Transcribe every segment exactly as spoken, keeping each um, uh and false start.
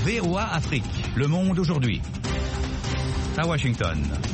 V O A Afrique. Le monde aujourd'hui. À Washington.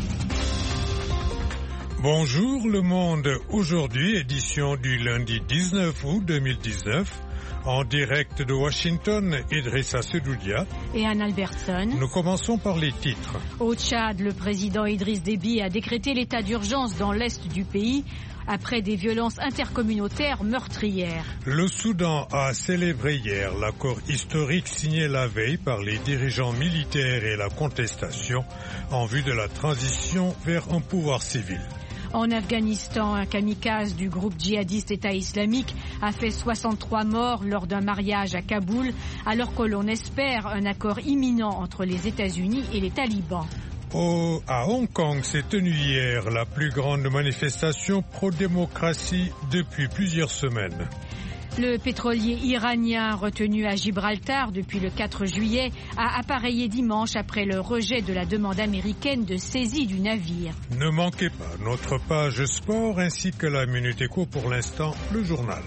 Bonjour Le Monde aujourd'hui, édition du lundi dix-neuf août deux mille dix-neuf. En direct de Washington, Idrissa Sedoudia et Anne Albertson. Nous commençons par les titres. Au Tchad, le président Idriss Déby a décrété l'état d'urgence dans l'est du pays après des violences intercommunautaires meurtrières. Le Soudan a célébré hier l'accord historique signé la veille par les dirigeants militaires et la contestation en vue de la transition vers un pouvoir civil. En Afghanistan, un kamikaze du groupe djihadiste État islamique a fait soixante-trois morts lors d'un mariage à Kaboul, alors que l'on espère un accord imminent entre les États-Unis et les talibans. Oh, à Hong Kong s'est tenue hier la plus grande manifestation pro-démocratie depuis plusieurs semaines. Le pétrolier iranien retenu à Gibraltar depuis le quatre juillet a appareillé dimanche après le rejet de la demande américaine de saisie du navire. Ne manquez pas notre page sport ainsi que la Minute Éco, pour l'instant le journal.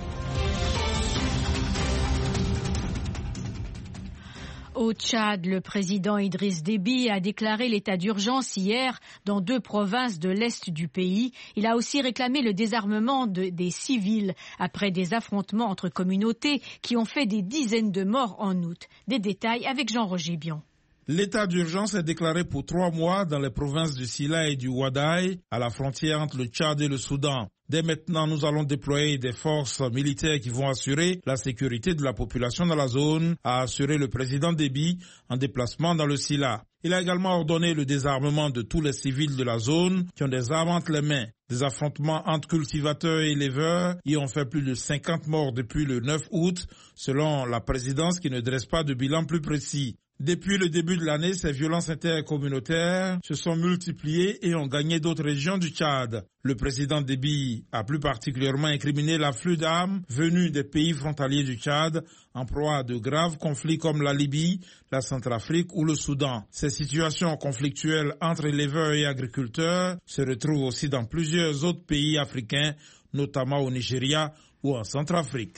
Au Tchad, le président Idriss Déby a déclaré l'état d'urgence hier dans deux provinces de l'est du pays. Il a aussi réclamé le désarmement de, des civils après des affrontements entre communautés qui ont fait des dizaines de morts en août. Des détails avec Jean-Roger Bion. L'état d'urgence est déclaré pour trois mois dans les provinces du Sila et du Wadaï, à la frontière entre le Tchad et le Soudan. Dès maintenant, nous allons déployer des forces militaires qui vont assurer la sécurité de la population dans la zone, a assuré le président Déby en déplacement dans le Sila. Il a également ordonné le désarmement de tous les civils de la zone qui ont des armes entre les mains. Des affrontements entre cultivateurs et éleveurs y ont fait plus de cinquante morts depuis le neuf août, selon la présidence qui ne dresse pas de bilan plus précis. Depuis le début de l'année, ces violences intercommunautaires se sont multipliées et ont gagné d'autres régions du Tchad. Le président Déby a plus particulièrement incriminé l'afflux d'armes venues des pays frontaliers du Tchad en proie à de graves conflits comme la Libye, la Centrafrique ou le Soudan. Ces situations conflictuelles entre éleveurs et agriculteurs se retrouvent aussi dans plusieurs autres pays africains, notamment au Nigeria ou en Centrafrique.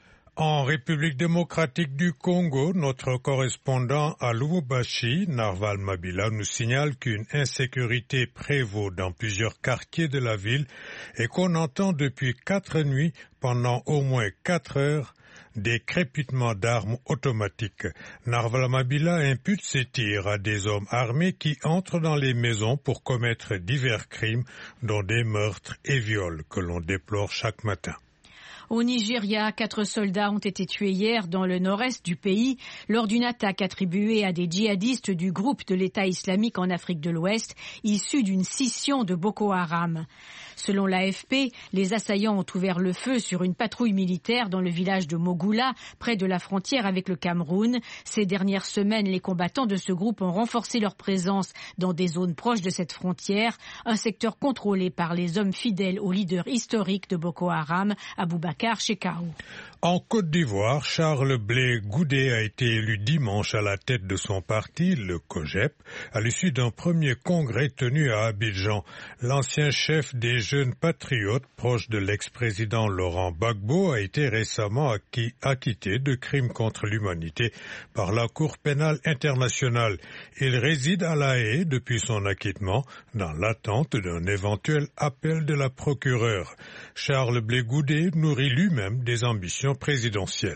En République démocratique du Congo, notre correspondant à Lubumbashi, Narval Mabila, nous signale qu'une insécurité prévaut dans plusieurs quartiers de la ville et qu'on entend depuis quatre nuits, pendant au moins quatre heures, des crépitements d'armes automatiques. Narval Mabila impute ces tirs à des hommes armés qui entrent dans les maisons pour commettre divers crimes, dont des meurtres et viols que l'on déplore chaque matin. Au Nigeria, quatre soldats ont été tués hier dans le nord-est du pays lors d'une attaque attribuée à des djihadistes du groupe de l'État islamique en Afrique de l'Ouest, issus d'une scission de Boko Haram. Selon l'A F P, les assaillants ont ouvert le feu sur une patrouille militaire dans le village de Mogula, près de la frontière avec le Cameroun. Ces dernières semaines, les combattants de ce groupe ont renforcé leur présence dans des zones proches de cette frontière, un secteur contrôlé par les hommes fidèles au leader historique de Boko Haram, Aboubakar Shekau. En Côte d'Ivoire, Charles Blé Goudé a été élu dimanche à la tête de son parti, le COJEP, à l'issue d'un premier congrès tenu à Abidjan. L'ancien chef des jeunes patriotes, proche de l'ex-président Laurent Gbagbo, a été récemment acquis, acquitté de crimes contre l'humanité par la Cour pénale internationale. Il réside à La Haye depuis son acquittement, dans l'attente d'un éventuel appel de la procureure. Charles Blé Goudé nourrit lui-même des ambitions présidentielle.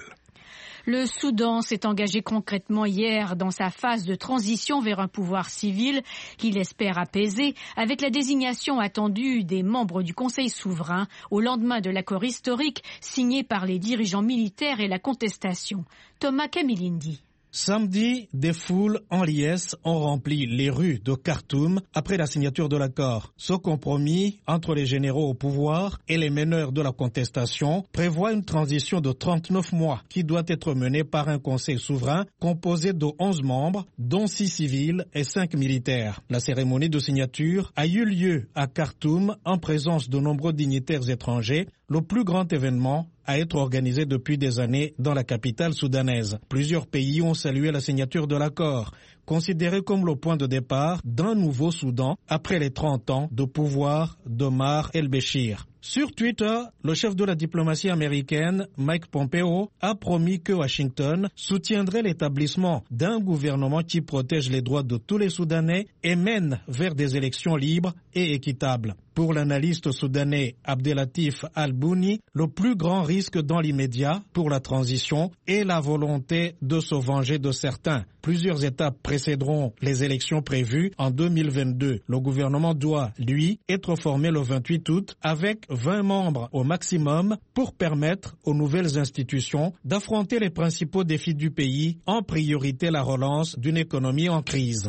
Le Soudan s'est engagé concrètement hier dans sa phase de transition vers un pouvoir civil qu'il espère apaiser, avec la désignation attendue des membres du Conseil souverain au lendemain de l'accord historique signé par les dirigeants militaires et la contestation. Thomas Kamilindi. Samedi, des foules en liesse ont rempli les rues de Khartoum après la signature de l'accord. Ce compromis entre les généraux au pouvoir et les meneurs de la contestation prévoit une transition de trente-neuf mois qui doit être menée par un conseil souverain composé de onze membres, dont six civils et cinq militaires. La cérémonie de signature a eu lieu à Khartoum en présence de nombreux dignitaires étrangers, le plus grand événement à être organisé depuis des années dans la capitale soudanaise. Plusieurs pays ont salué la signature de l'accord, considéré comme le point de départ d'un nouveau Soudan après les trente ans de pouvoir d'Omar el-Béchir. Sur Twitter, le chef de la diplomatie américaine, Mike Pompeo, a promis que Washington soutiendrait l'établissement d'un gouvernement qui protège les droits de tous les Soudanais et mène vers des élections libres et équitables. Pour l'analyste soudanais Abdelatif Al-Bouni, le plus grand risque dans l'immédiat pour la transition est la volonté de se venger de certains. Plusieurs étapes précéderont les élections prévues en deux mille vingt-deux. Le gouvernement doit, lui, être formé le vingt-huit août avec vingt membres au maximum pour permettre aux nouvelles institutions d'affronter les principaux défis du pays, en priorité la relance d'une économie en crise.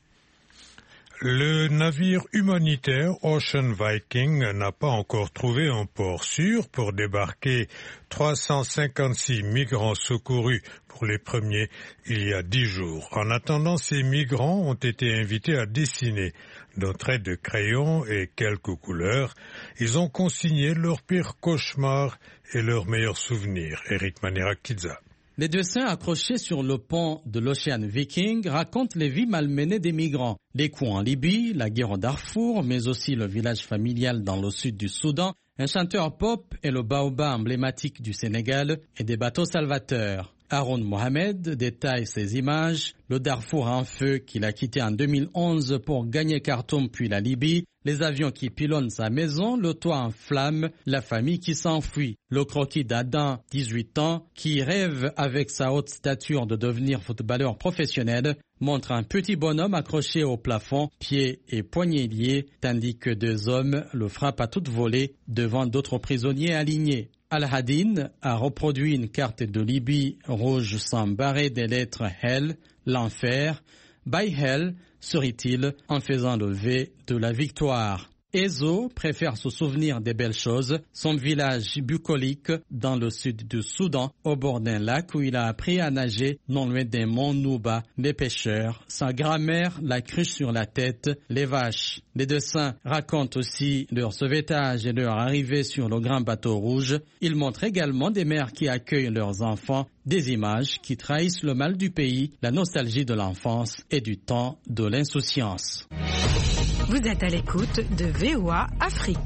Le navire humanitaire Ocean Viking n'a pas encore trouvé un port sûr pour débarquer trois cent cinquante-six migrants secourus pour les premiers il y a dix jours. En attendant, ces migrants ont été invités à dessiner d'un trait de crayon et quelques couleurs. Ils ont consigné leurs pires cauchemars et leurs meilleurs souvenirs. Eric Manirakidza. Les dessins accrochés sur le pont de l'Ocean Viking racontent les vies malmenées des migrants. Les coups en Libye, la guerre au Darfour, mais aussi le village familial dans le sud du Soudan, un chanteur pop et le baobab emblématique du Sénégal et des bateaux salvateurs. Haroun Mohamed détaille ces images, le Darfour en feu qu'il a quitté en deux mille onze pour gagner Khartoum puis la Libye, les avions qui pilonnent sa maison, le toit en flammes, la famille qui s'enfuit. Le croquis d'Adam, dix-huit ans, qui rêve avec sa haute stature de devenir footballeur professionnel, montre un petit bonhomme accroché au plafond, pieds et poignets liés, tandis que deux hommes le frappent à toute volée devant d'autres prisonniers alignés. Al-Hadin a reproduit une carte de Libye rouge sans barré des lettres Hell, l'enfer, by Hell, serait-il, en faisant le V de la victoire. Ezo préfère se souvenir des belles choses, son village bucolique dans le sud du Soudan, au bord d'un lac où il a appris à nager, non loin des monts Nouba, les pêcheurs, sa grand-mère, la cruche sur la tête, les vaches. Les dessins racontent aussi leur sauvetage et leur arrivée sur le grand bateau rouge. Ils montrent également des mères qui accueillent leurs enfants, des images qui trahissent le mal du pays, la nostalgie de l'enfance et du temps de l'insouciance. Vous êtes à l'écoute de V O A Afrique.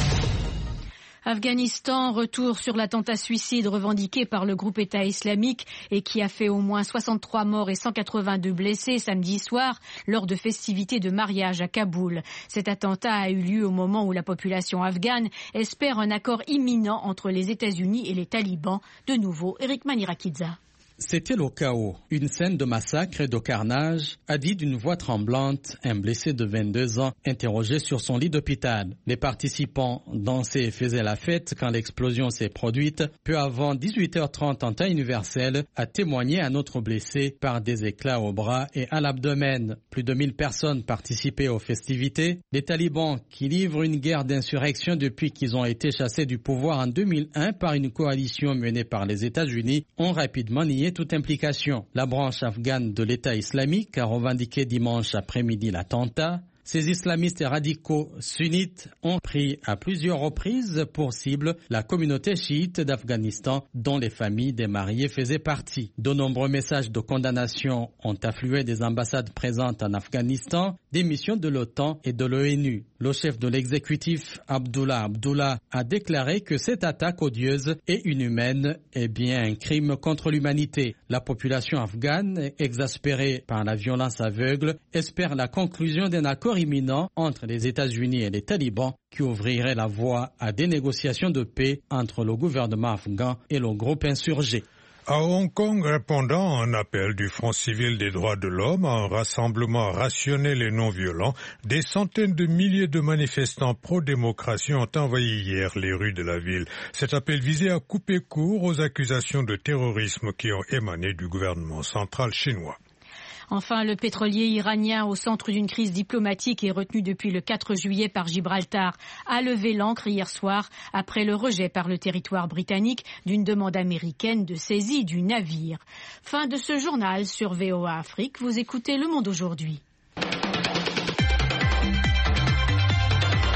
Afghanistan, retour sur l'attentat suicide revendiqué par le groupe État islamique et qui a fait au moins soixante-trois morts et cent quatre-vingt-deux blessés samedi soir lors de festivités de mariage à Kaboul. Cet attentat a eu lieu au moment où la population afghane espère un accord imminent entre les États-Unis et les talibans. De nouveau, Eric Manirakidza. C'était le chaos. Une scène de massacre et de carnage, a dit d'une voix tremblante un blessé de vingt-deux ans interrogé sur son lit d'hôpital. Les participants dansaient et faisaient la fête quand l'explosion s'est produite. Peu avant dix-huit heures trente en temps universel, a témoigné un autre blessé par des éclats au bras et à l'abdomen. Plus de mille personnes participaient aux festivités. Les talibans, qui livrent une guerre d'insurrection depuis qu'ils ont été chassés du pouvoir en deux mille un par une coalition menée par les États-Unis, ont rapidement nié toute implication. La branche afghane de l'État islamique a revendiqué dimanche après-midi l'attentat. Ces islamistes radicaux sunnites ont pris à plusieurs reprises pour cible la communauté chiite d'Afghanistan dont les familles des mariés faisaient partie. De nombreux messages de condamnation ont afflué des ambassades présentes en Afghanistan, des missions de l'OTAN et de l'ONU. Le chef de l'exécutif, Abdullah Abdullah, a déclaré que cette attaque odieuse et inhumaine est bien un crime contre l'humanité. La population afghane, exaspérée par la violence aveugle, espère la conclusion d'un accord imminent entre les États-Unis et les talibans qui ouvrirait la voie à des négociations de paix entre le gouvernement afghan et le groupe insurgé. À Hong Kong, répondant à un appel du Front civil des droits de l'homme à un rassemblement rationnel et non violent, des centaines de milliers de manifestants pro-démocratie ont envahi hier les rues de la ville. Cet appel visait à couper court aux accusations de terrorisme qui ont émané du gouvernement central chinois. Enfin, le pétrolier iranien au centre d'une crise diplomatique et retenu depuis le quatre juillet par Gibraltar a levé l'ancre hier soir après le rejet par le territoire britannique d'une demande américaine de saisie du navire. Fin de ce journal sur V O A Afrique. Vous écoutez Le Monde aujourd'hui. La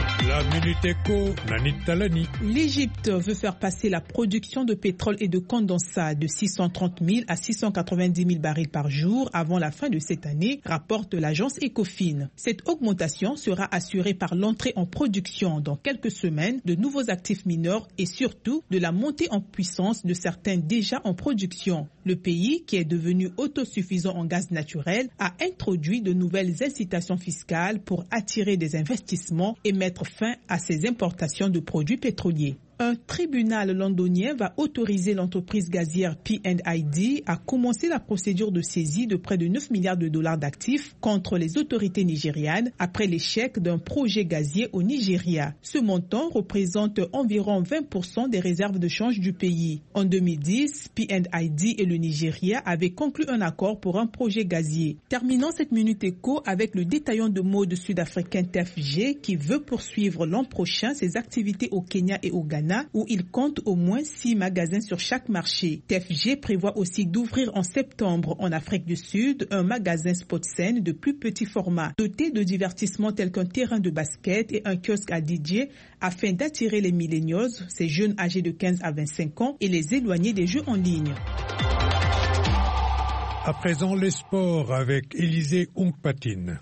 Minute Éco, Nanit Talani. L'Égypte veut faire passer la production de pétrole et de condensat de six cent trente mille à six cent quatre-vingt-dix mille barils par jour avant la fin de cette année, rapporte l'agence Ecofin. Cette augmentation sera assurée par l'entrée en production dans quelques semaines de nouveaux actifs mineurs et surtout de la montée en puissance de certains déjà en production. Le pays, qui est devenu autosuffisant en gaz naturel, a introduit de nouvelles incitations fiscales pour attirer des investissements et mettre fin à ses importations de produits pétroliers. Un tribunal londonien va autoriser l'entreprise gazière P and I D à commencer la procédure de saisie de près de neuf milliards de dollars d'actifs contre les autorités nigérianes après l'échec d'un projet gazier au Nigeria. Ce montant représente environ vingt pour cent des réserves de change du pays. En deux mille dix, P and I D et le Nigeria avaient conclu un accord pour un projet gazier. Terminons cette minute éco avec le détaillant de mode sud-africain T F G qui veut poursuivre l'an prochain ses activités au Kenya et au Ghana, où il compte au moins six magasins sur chaque marché. T F G prévoit aussi d'ouvrir en septembre en Afrique du Sud un magasin Sportsen de plus petit format, doté de divertissements tels qu'un terrain de basket et un kiosque à D J afin d'attirer les millennials, ces jeunes âgés de quinze à vingt-cinq ans, et les éloigner des jeux en ligne. À présent, les sports avec Élisée Ongpatine.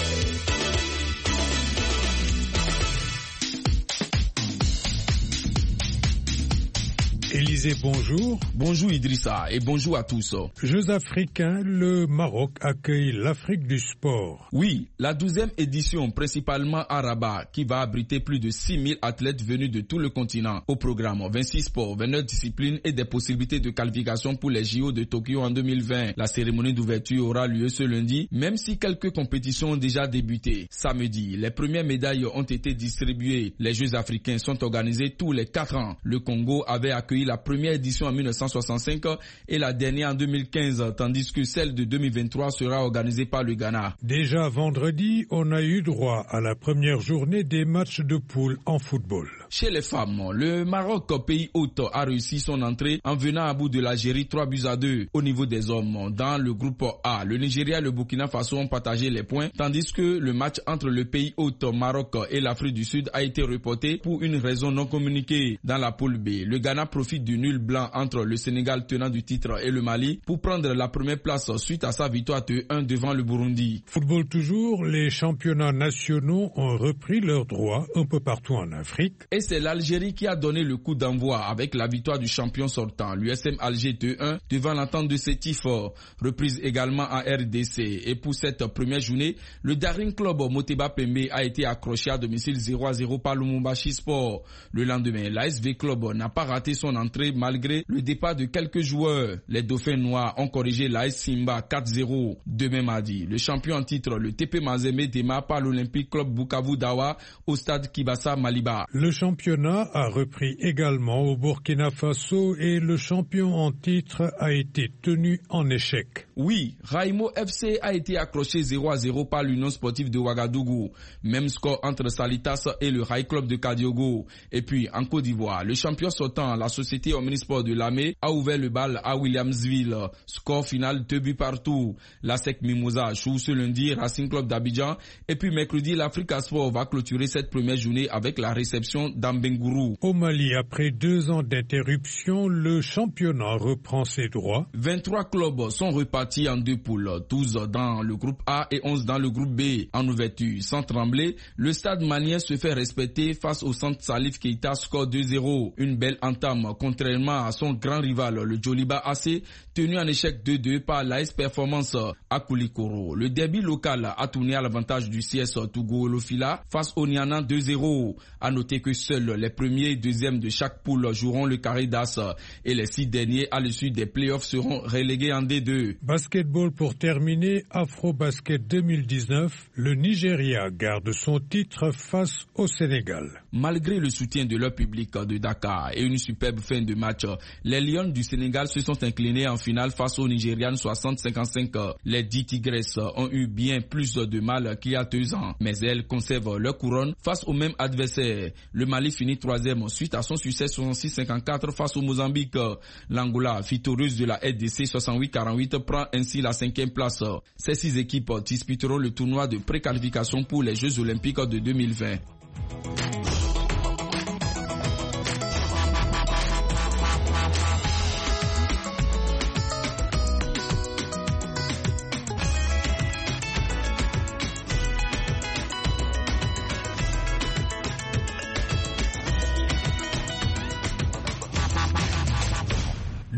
Élisée, bonjour. Bonjour Idrissa et bonjour à tous. Jeux africains, le Maroc accueille l'Afrique du sport. Oui, la douzième édition, principalement à Rabat, qui va abriter plus de six mille athlètes venus de tout le continent. Au programme, vingt-six sports, vingt-neuf disciplines et des possibilités de qualification pour les J O de Tokyo en deux mille vingt. La cérémonie d'ouverture aura lieu ce lundi, même si quelques compétitions ont déjà débuté. Samedi, les premières médailles ont été distribuées. Les Jeux africains sont organisés tous les quatre ans. Le Congo avait accueilli la première édition en mille neuf cent soixante-cinq et la dernière en deux mille quinze, tandis que celle de deux mille vingt-trois sera organisée par le Ghana. Déjà vendredi, on a eu droit à la première journée des matchs de poule en football. Chez les femmes, le Maroc, pays hôte, a réussi son entrée en venant à bout de l'Algérie trois buts à deux. Au niveau des hommes, dans le groupe A, le Nigeria et le Burkina Faso ont partagé les points, tandis que le match entre le pays hôte, Maroc et l'Afrique du Sud a été reporté pour une raison non communiquée. Dans la poule B, le Ghana profite du nul blanc entre le Sénégal tenant du titre et le Mali pour prendre la première place suite à sa victoire deux un devant le Burundi. Football toujours, les championnats nationaux ont repris leurs droits un peu partout en Afrique. Et c'est l'Algérie qui a donné le coup d'envoi avec la victoire du champion sortant, l'U S M Alger deux un devant l'entente de Sétif, reprise également en R D C. Et pour cette première journée, le Daring Club Moteba Pembe a été accroché à domicile zéro à zéro par Lumumbashi Sport. Le lendemain, l'A S V Club n'a pas raté son entrée malgré le départ de quelques joueurs. Les Dauphins Noirs ont corrigé l'A S Simba quatre zéro. Demain mardi, le champion en titre, le T P Mazembe, démarre par l'Olympique Club Bukavu Dawa au stade Kibasa Maliba. Le championnat a repris également au Burkina Faso et le champion en titre a été tenu en échec. Oui, Raimo F C a été accroché zéro à zéro par l'Union sportive de Ouagadougou. Même score entre Salitas et le Rai Club de Kadiogo. Et puis en Côte d'Ivoire, le champion sortant, la société Omnisport de Lamé, a ouvert le bal à Williamsville. Score final deux buts partout. La S E C Mimosa joue ce lundi Racing Club d'Abidjan. Et puis mercredi, l'Africa Sport va clôturer cette première journée avec la réception d'Ambengourou. Au Mali, après deux ans d'interruption, le championnat reprend ses droits. vingt-trois clubs sont repartis en deux poules, douze dans le groupe A et onze dans le groupe B. En ouverture, sans trembler, le stade malien se fait respecter face au centre Salif Keita, score deux zéro. Une belle entame, contrairement à son grand rival, le Djoliba A C, tenu en échec deux deux par l'A S Performance à Koulikoro. Le derby local a tourné à l'avantage du C S Togo Olofila face au Niana deux zéro. À noter que seuls les premiers et deuxièmes de chaque poule joueront le carré d'As et les six derniers à l'issue des playoffs seront relégués en D deux. Basketball pour terminer, Afro-Basket deux mille dix-neuf, le Nigeria garde son titre face au Sénégal. Malgré le soutien de leur public de Dakar et une superbe fin de match, les Lions du Sénégal se sont inclinés en finale face aux Nigérians soixante à cinquante-cinq. Les dix Tigresses ont eu bien plus de mal qu'il y a deux ans, mais elles conservent leur couronne face au même adversaire. Le Mali finit troisième suite à son succès soixante-six à cinquante-quatre face au Mozambique. L'Angola, victorieuse de la R D C soixante-huit à quarante-huit, prend ainsi la cinquième place. Ces six équipes disputeront le tournoi de préqualification pour les Jeux Olympiques de deux mille vingt.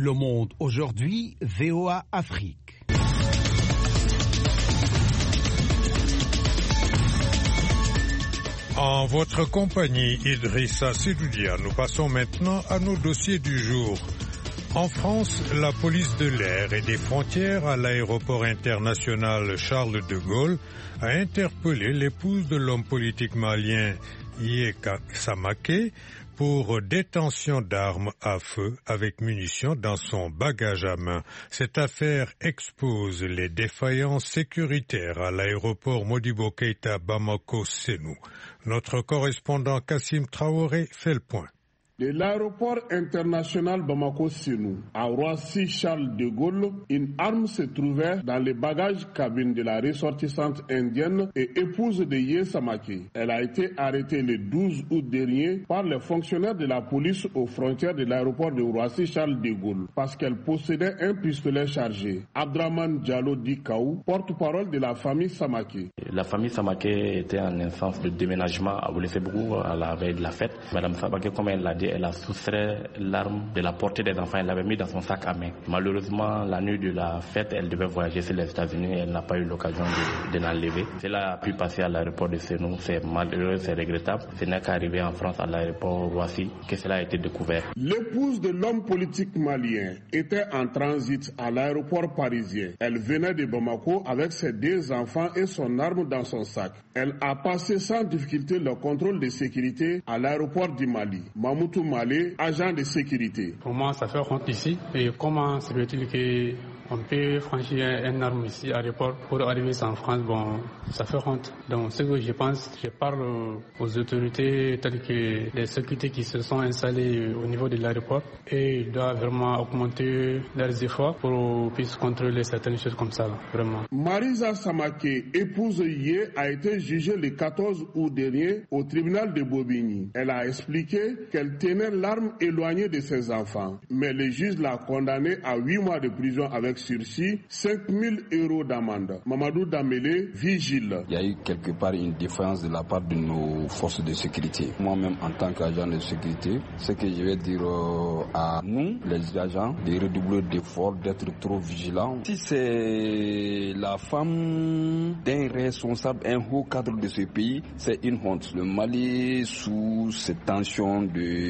Le Monde aujourd'hui, V O A Afrique. En votre compagnie, Idrissa Sidoudia, nous passons maintenant à nos dossiers du jour. En France, la police de l'air et des frontières à l'aéroport international Charles de Gaulle a interpellé l'épouse de l'homme politique malien Yeka Samake pour détention d'armes à feu avec munitions dans son bagage à main. Cette affaire expose les défaillances sécuritaires à l'aéroport Modibo Keïta Bamako-Sénou. Notre correspondant Kassim Traoré fait le point. De l'aéroport international Bamako-Sénou à Roissy-Charles de Gaulle, une arme se trouvait dans les bagages cabine de la ressortissante indienne et épouse de Yé Samake. Elle a été arrêtée le douze août dernier par les fonctionnaires de la police aux frontières de l'aéroport de Roissy-Charles de Gaulle parce qu'elle possédait un pistolet chargé. Abdraman Diallo Dikaou, porte-parole de la famille Samake. La famille Samake était en instance de déménagement à Boulefebrougou à la veille de la fête. Madame Samake, comme elle l'a dit, elle a soustrait l'arme de la portée des enfants, elle l'avait mis dans son sac à main. Malheureusement, la nuit de la fête, elle devait voyager sur les États-Unis et elle n'a pas eu l'occasion de, de l'enlever. Cela a pu passer à l'aéroport de Sénou, c'est malheureux, c'est regrettable. Ce n'est qu'arrivé en France à l'aéroport Roissy que cela a été découvert. L'épouse de l'homme politique malien était en transit à l'aéroport parisien. Elle venait de Bamako avec ses deux enfants et son arme dans son sac. Elle a passé sans difficulté le contrôle de sécurité à l'aéroport du Mali. Mamoutou Malé, agent de sécurité. Pour moi, ça fait honte ici. Et comment se fait-il qu'on peut franchir un arme ici à l'aéroport pour arriver en France? Bon, ça fait honte. Donc, ce que je pense, je parle aux autorités telles que les sécurités qui se sont installées au niveau de l'aéroport et ils doivent vraiment augmenter leurs efforts pour puisse contrôler certaines choses comme ça, vraiment. Marisa Samake, épouse Yé, a été jugée le quatorze août dernier au tribunal de Bobigny. Elle a expliqué qu'elle tenait l'arme éloignée de ses enfants. Mais le juge l'a condamnée à huit mois de prison avec sursis, cinq mille euros d'amende. Mamadou Damélé, vigile. Il y a eu quelque part une défaillance de la part de nos forces de sécurité. Moi-même, en tant qu'agent de sécurité, ce que je vais dire euh, à nous, les agents, de redoubler d'efforts, d'être trop vigilants. Si c'est la femme d'un responsable, un haut cadre de ce pays, c'est une honte. Le Mali, sous cette tension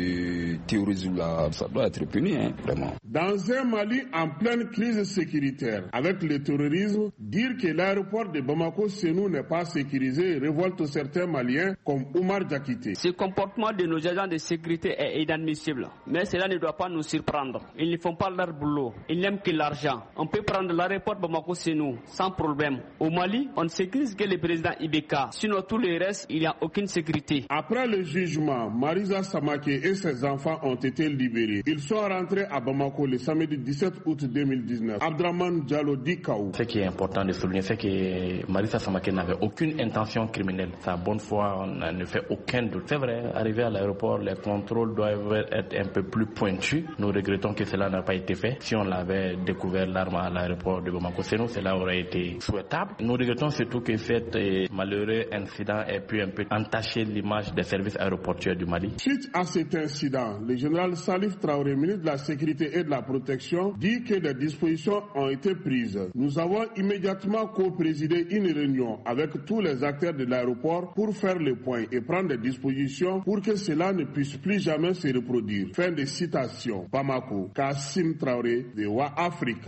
de terrorisme là, ça doit être puni, hein, vraiment. Dans un Mali en pleine crise sécuritaire, avec le terrorisme, dire que l'aéroport de Bamako-Sénou n'est pas sécurisé révolte certains Maliens comme Oumar Diakité. Ce comportement de nos agents de sécurité est inadmissible, mais cela ne doit pas nous surprendre. Ils ne font pas leur boulot, ils n'aiment que l'argent. On peut prendre l'aéroport de Bamako-Sénou sans problème. Au Mali, on ne sécurise que le président Ibeka. Sinon, tout le reste, il n'y a aucune sécurité. Après le jugement, Marisa Samake et ses enfants ont été libérés. Ils sont rentrés à Bamako le samedi dix-sept août deux mille dix-neuf. Abdraman Diallo Dikaou. Ce qui est important de souligner, c'est que Marisa Samake n'avait aucune intention criminelle. Sa bonne foi, on ne fait aucun doute. C'est vrai, arrivé à l'aéroport, les contrôles doivent être un peu plus pointus. Nous regrettons que cela n'a pas été fait. Si on l'avait découvert l'arme à l'aéroport de Bamako-Sénou, cela aurait été souhaitable. Nous regrettons surtout que cet malheureux incident ait pu un peu entacher l'image des services aéroportuaires du Mali. Suite à cet incident, le général Salif Traoré, ministre de la Sécurité et de la Protection, dit que des dispositions ont été prises. Nous avons immédiatement co-présidé une réunion avec tous les acteurs de l'aéroport pour faire le point et prendre des dispositions pour que cela ne puisse plus jamais se reproduire. Fin de citation. Bamako, Kassim Traoré, de V O A Afrique.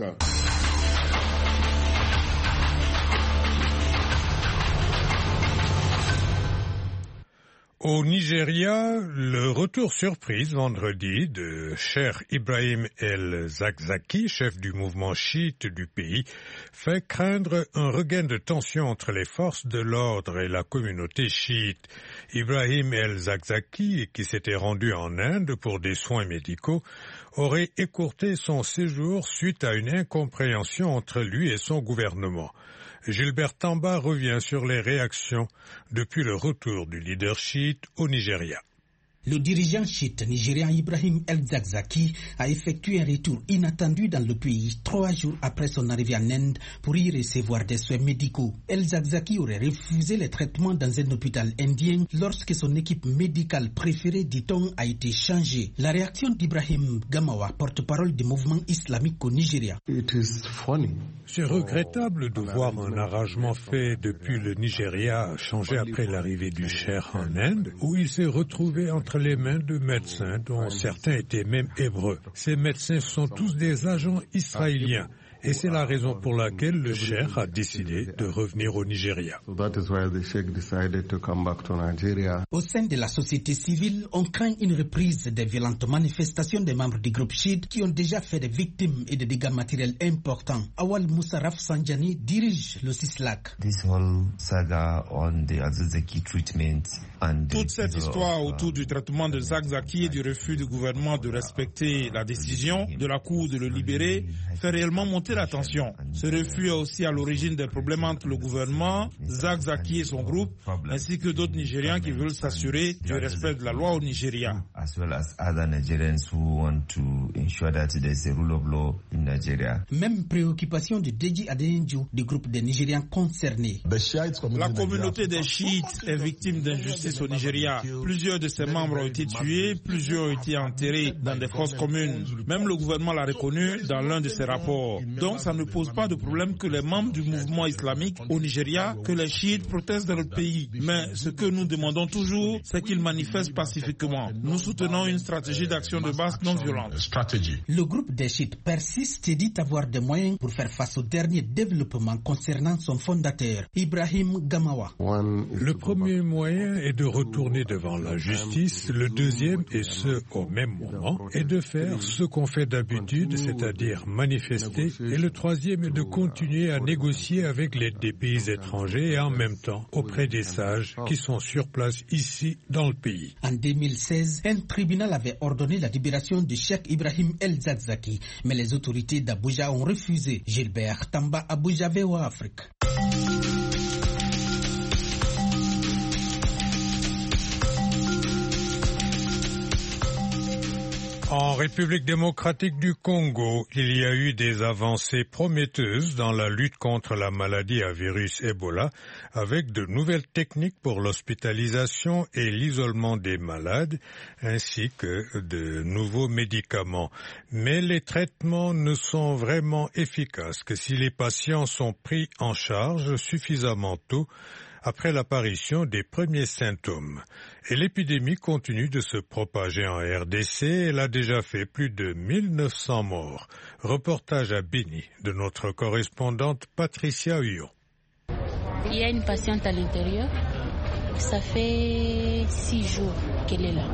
Au Nigeria, le retour surprise vendredi de Cheikh Ibrahim el-Zakzaki, chef du mouvement chiite du pays, fait craindre un regain de tension entre les forces de l'ordre et la communauté chiite. Ibrahim el-Zakzaki, qui s'était rendu en Inde pour des soins médicaux, aurait écourté son séjour suite à une incompréhension entre lui et son gouvernement. Gilbert Tamba revient sur les réactions depuis le retour du leader chiite au Nigeria. Le dirigeant chiite nigérian Ibrahim El-Zakzaki a effectué un retour inattendu dans le pays trois jours après son arrivée en Inde pour y recevoir des soins médicaux. El-Zakzaki aurait refusé les traitements dans un hôpital indien lorsque son équipe médicale préférée, dit-on, a été changée. La réaction d'Ibrahim Gamawa, porte-parole du mouvement islamique au Nigeria. C'est regrettable de voir un arrangement fait depuis le Nigeria changer après l'arrivée du cheikh en Inde, où il s'est retrouvé entre les mains de médecins dont certains étaient même hébreux. Ces médecins sont tous des agents israéliens. Et c'est la raison pour laquelle le cheikh a décidé de revenir au Nigeria. Au sein de la société civile, on craint une reprise des violentes manifestations des membres du groupe chiite qui ont déjà fait des victimes et des dégâts matériels importants. Awal Moussa Rafsanjani dirige le CISLAC. Toute cette histoire autour du traitement de Zakzaki et du refus du gouvernement de respecter la décision de la Cour de le libérer fait réellement monter la tension. Ce refus est aussi à l'origine des problèmes entre le gouvernement, Zakzaki et son groupe, ainsi que d'autres Nigérians qui veulent s'assurer du respect de la loi au Nigeria. Même préoccupation de Deji Adeyanju du groupe des Nigériens concernés. La communauté des chiites est victime d'injustice au Nigeria. Plusieurs de ses membres ont été tués, plusieurs ont été enterrés dans des fosses communes. Même le gouvernement l'a reconnu dans l'un de ses rapports. Donc ça ne pose pas de problème que les membres du mouvement islamique au Nigeria, que les chiites protestent dans le pays. Mais ce que nous demandons toujours, c'est qu'ils manifestent pacifiquement. Nous soutenons une stratégie d'action de base non violente. Le groupe des chiites persiste et dit avoir des moyens pour faire face aux derniers développements concernant son fondateur, Ibrahim Gamawa. Le premier moyen est de retourner devant la justice. Le deuxième, et ce au même moment, est de faire ce qu'on fait d'habitude, c'est-à-dire manifester. Et le troisième est de continuer à négocier avec les des pays étrangers et en même temps auprès des sages qui sont sur place ici dans le pays. En deux mille seize, un tribunal avait ordonné la libération du cheikh Ibrahim El-Zakzaki, mais les autorités d'Abuja ont refusé. Gilbert Tamba, Abuja, V O A Afrique. En République démocratique du Congo, il y a eu des avancées prometteuses dans la lutte contre la maladie à virus Ebola, avec de nouvelles techniques pour l'hospitalisation et l'isolement des malades, ainsi que de nouveaux médicaments. Mais les traitements ne sont vraiment efficaces que si les patients sont pris en charge suffisamment tôt, après l'apparition des premiers symptômes. Et l'épidémie continue de se propager en R D C. Elle a déjà fait plus de mille neuf cents morts. Reportage à Béni de notre correspondante Patricia Huyon. Il y a une patiente à l'intérieur. Ça fait six jours qu'elle est là.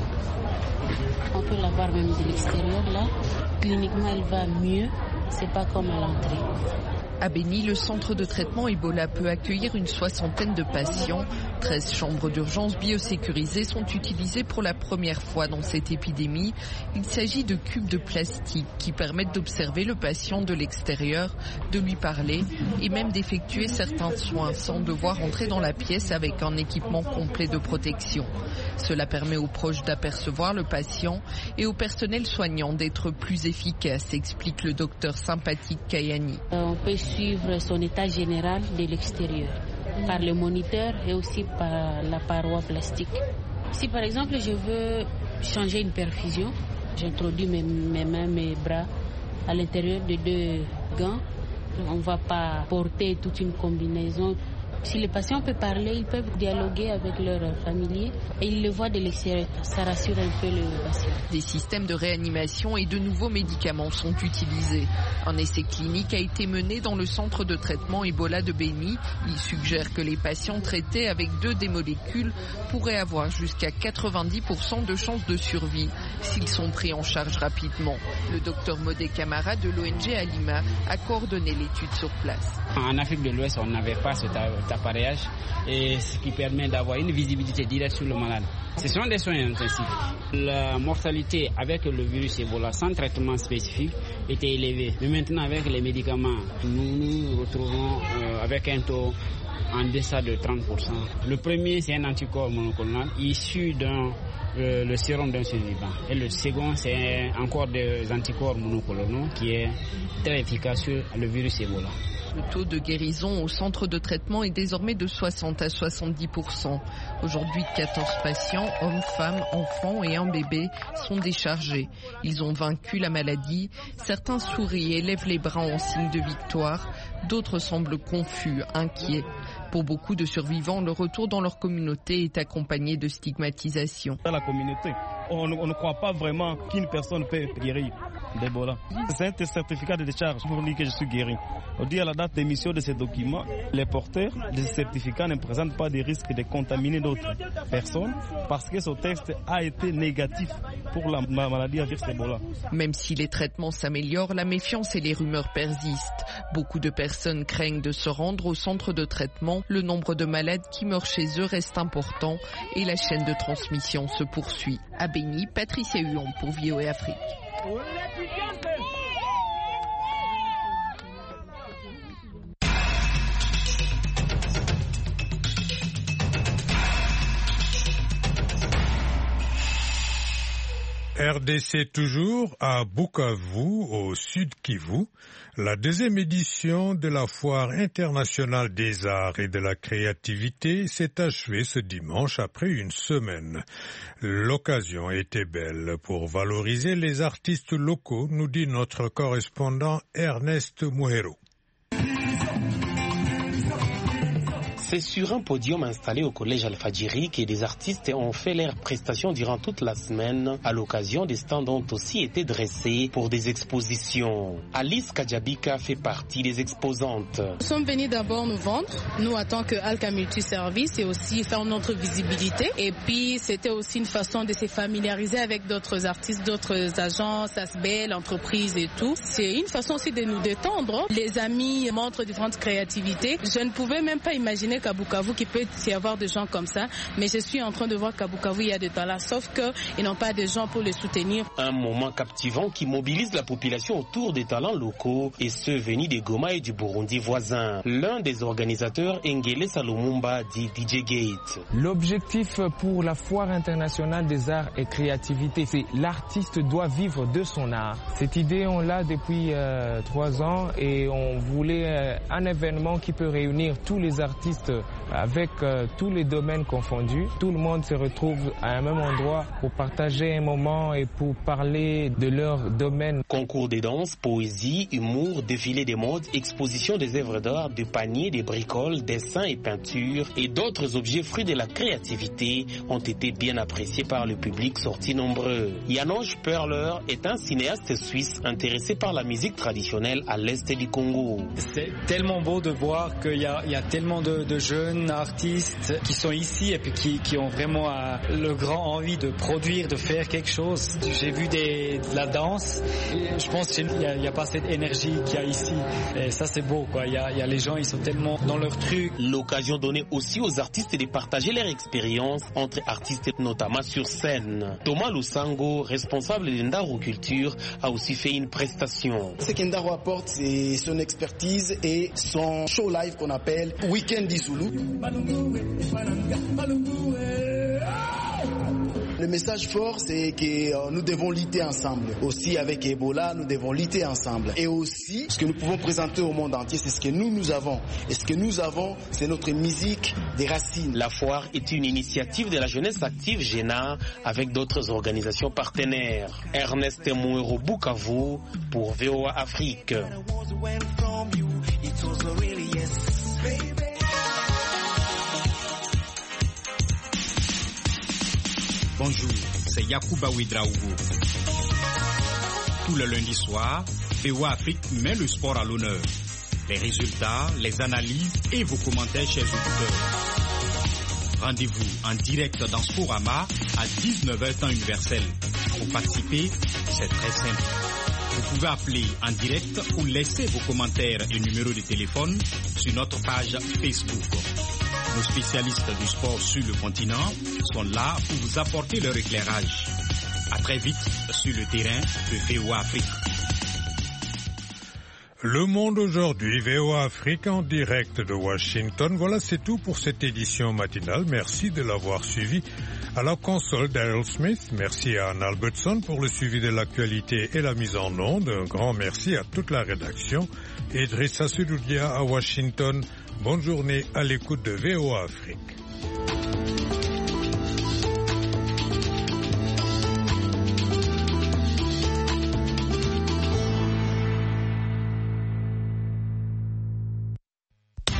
On peut la voir même de l'extérieur là. Cliniquement, elle va mieux. C'est pas comme à l'entrée. À Béni, le centre de traitement Ebola peut accueillir une soixantaine de patients. treize chambres d'urgence biosécurisées sont utilisées pour la première fois dans cette épidémie. Il s'agit de cubes de plastique qui permettent d'observer le patient de l'extérieur, de lui parler et même d'effectuer certains soins sans devoir entrer dans la pièce avec un équipement complet de protection. Cela permet aux proches d'apercevoir le patient et au personnel soignant d'être plus efficace, explique le docteur sympathique Kayani. On peut suivre son état général de l'extérieur par le moniteur et aussi par la paroi plastique. Si par exemple je veux changer une perfusion, j'introduis mes, mes mains, mes bras à l'intérieur de deux gants. On ne va pas porter toute une combinaison. Si les patients peuvent parler, ils peuvent dialoguer avec leurs familiers et ils le voient de l'extérieur. Ça rassure un peu le patient. Des systèmes de réanimation et de nouveaux médicaments sont utilisés. Un essai clinique a été mené dans le centre de traitement Ebola de Béni. Il suggère que les patients traités avec deux des molécules pourraient avoir jusqu'à quatre-vingt-dix pour cent de chances de survie s'ils sont pris en charge rapidement. Le docteur Modé Camara de l'O N G Alima a coordonné l'étude sur place. En Afrique de l'Ouest, on n'avait pas cet appareillage et ce qui permet d'avoir une visibilité directe sur le malade. Ce sont des soins intensifs. La mortalité avec le virus Ebola sans traitement spécifique était élevée. Mais maintenant avec les médicaments, nous nous retrouvons euh, avec un taux en deçà de trente pour cent. Le premier, c'est un anticorps monoclonal issu d'un euh, le sérum d'un survivant. Et le second, c'est encore des anticorps monoclonaux qui est très efficace sur le virus Ebola. Le taux de guérison au centre de traitement est désormais de soixante à soixante-dix pour cent. Aujourd'hui, quatorze patients, hommes, femmes, enfants et un bébé, sont déchargés. Ils ont vaincu la maladie. Certains sourient et lèvent les bras en signe de victoire. D'autres semblent confus, inquiets. Pour beaucoup de survivants, le retour dans leur communauté est accompagné de stigmatisation. Dans la communauté, on, on ne croit pas vraiment qu'une personne peut guérir d'Ebola. C'est un certificat de décharge pour dire que je suis guéri. On dit à la date d'émission de ces documents, les porteurs de ce certificat ne présentent pas des risques de contaminer d'autres personnes parce que ce test a été négatif pour la maladie à virus Ebola. Même si les traitements s'améliorent, la méfiance et les rumeurs persistent. Beaucoup de personnes craignent de se rendre au centre de traitement. Le nombre de malades qui meurent chez eux reste important et la chaîne de transmission se poursuit. À Béni, Patricia Huon pour V O A Afrique. R D C toujours à Bukavu, au sud Kivu. La deuxième édition de la Foire internationale des arts et de la créativité s'est achevée ce dimanche après une semaine. L'occasion était belle pour valoriser les artistes locaux, nous dit notre correspondant Ernest Muhero. C'est sur un podium installé au collège Al-Fadjiri que des artistes ont fait leurs prestations durant toute la semaine. À l'occasion, des stands ont aussi été dressés pour des expositions. Alice Kajabika fait partie des exposantes. Nous sommes venus d'abord nous vendre, nous en tant que Alka Multiservice, et aussi faire notre visibilité. Et puis c'était aussi une façon de se familiariser avec d'autres artistes, d'autres agences, A S B L, entreprises et tout. C'est une façon aussi de nous détendre. Les amis montrent différentes créativités. Je ne pouvais même pas imaginer qu'à Bukavu, qu'il peut y avoir des gens comme ça, mais je suis en train de voir qu'à Bukavu, il y a des talents, sauf qu'ils n'ont pas de gens pour les soutenir. Un moment captivant qui mobilise la population autour des talents locaux et ceux venus de Goma et du Burundi voisin. L'un des organisateurs, Engele Salumumba, dit D J Gate. L'objectif pour la Foire internationale des arts et créativité, c'est l'artiste doit vivre de son art. Cette idée, on l'a depuis euh, trois ans et on voulait euh, un événement qui peut réunir tous les artistes avec euh, tous les domaines confondus. Tout le monde se retrouve à un même endroit pour partager un moment et pour parler de leur domaine. Concours de danse, poésie, humour, défilé des modes, exposition des œuvres d'art, de paniers, des bricoles, dessins et peintures et d'autres objets fruits de la créativité ont été bien appréciés par le public sorti nombreux. Janosch Perler est un cinéaste suisse intéressé par la musique traditionnelle à l'est du Congo. C'est tellement beau de voir qu'il y a, il y a tellement de, de jeunes artistes qui sont ici et puis qui, qui ont vraiment euh, le grand envie de produire, de faire quelque chose. J'ai vu des, de la danse et je pense qu'il n'y a, il y a pas cette énergie qu'il y a ici. Et ça c'est beau, quoi. Il y a, il y a les gens, ils sont tellement dans leur truc. L'occasion donnée aussi aux artistes de partager leur expérience entre artistes, notamment sur scène. Thomas Lusango, responsable de Ndaro Culture, a aussi fait une prestation. Ce que Ndaro apporte, c'est son expertise et son show live qu'on appelle Weekend du Zulu. Le message fort, c'est que euh, nous devons lutter ensemble. Aussi avec Ebola, nous devons lutter ensemble. Et aussi, ce que nous pouvons présenter au monde entier, c'est ce que nous, nous avons. Et ce que nous avons, c'est notre musique des racines. La foire est une initiative de la jeunesse active Géna avec d'autres organisations partenaires. Ernest Muhero, Bukavu pour V O A Afrique. Bonjour, c'est Yacouba Ouidraougou. Tout le lundi soir, V O A Afrique met le sport à l'honneur. Les résultats, les analyses et vos commentaires, chers auditeurs. Rendez-vous en direct dans Sporama à dix-neuf heures temps universel. Pour participer, c'est très simple. Vous pouvez appeler en direct ou laisser vos commentaires et numéros de téléphone sur notre page Facebook. Nos spécialistes du sport sur le continent sont là pour vous apporter leur éclairage. À très vite sur le terrain de V O A Afrique. Le Monde aujourd'hui, V O A Afrique en direct de Washington. Voilà, c'est tout pour cette édition matinale. Merci de l'avoir suivi. À la console, Daryl Smith. Merci à Anne Albertson pour le suivi de l'actualité et la mise en onde. Un grand merci à toute la rédaction. Idrissa Sedoudia à Washington. Bonne journée à l'écoute de V O A Afrique.